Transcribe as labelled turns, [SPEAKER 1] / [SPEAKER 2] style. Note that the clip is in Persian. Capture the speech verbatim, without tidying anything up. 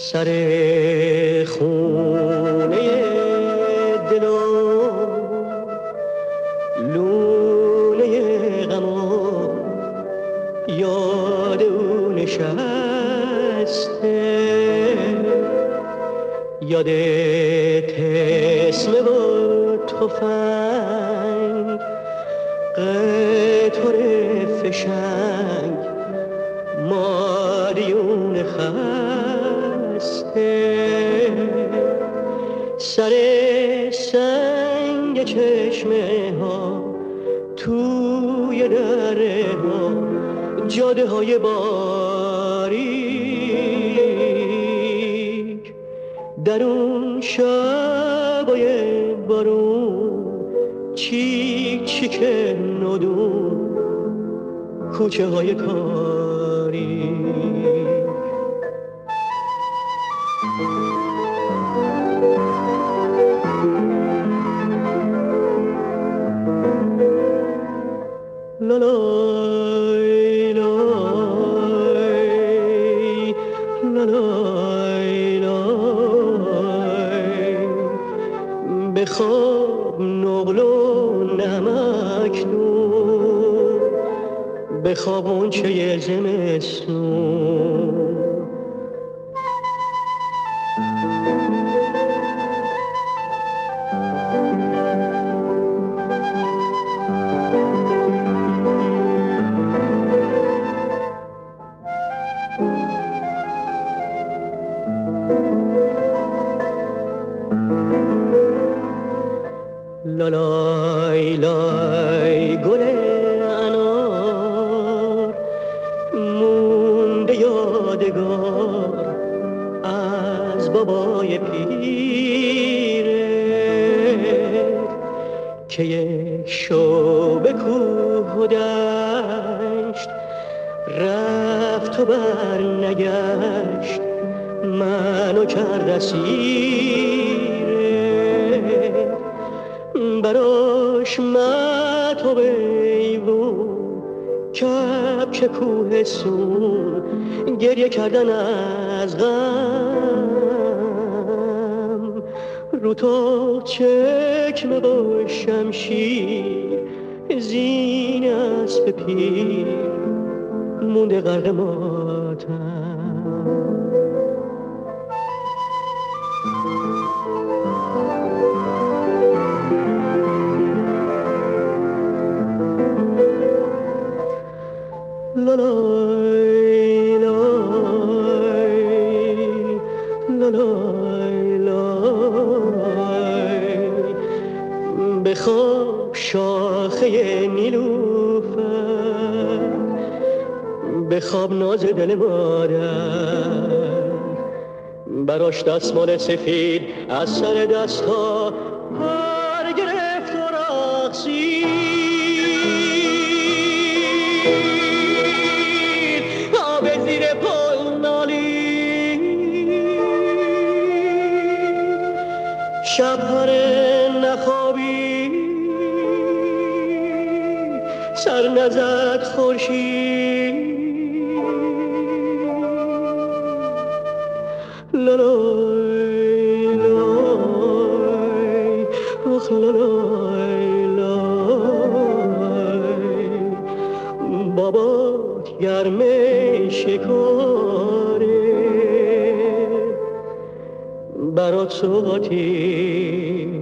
[SPEAKER 1] سر خونه دل و لونه غم و یاد او نشسته، یاد تسمه و تفنگ، قطره فشنگ، مادیون خسته، سر سنگ چشمه ها توی دره ها، جاده های باریک، در اون شبای بارون، چیک چیک ندون، کوچه های تاریک. لالای لای لالای لای، بخواب نقل و نمکنون، بخواب اون چه زمستون. لالای لای گل انار، مونده یادگار از بابای پیره، که یک شو به کوه و دشت رفت و بر نگشت، منو کرد اسیره. براش مطب ایوون، کبک کوه سون، گریه کردن از غم، رو تا چکمه با شمشیر، زین اسب پیر مونده غرق ماتم. لالای لای لالای لای، بخواب شاخه نیلوفر، بخواب ناز دل مادر، براش دستمال سفید از سر دستا پر گرفت و رقصید. شب هره نخوابی، سر نزد خورشید. لالای لای آخ لالای لای، بابات گرمه شکاره، برات سوغاتی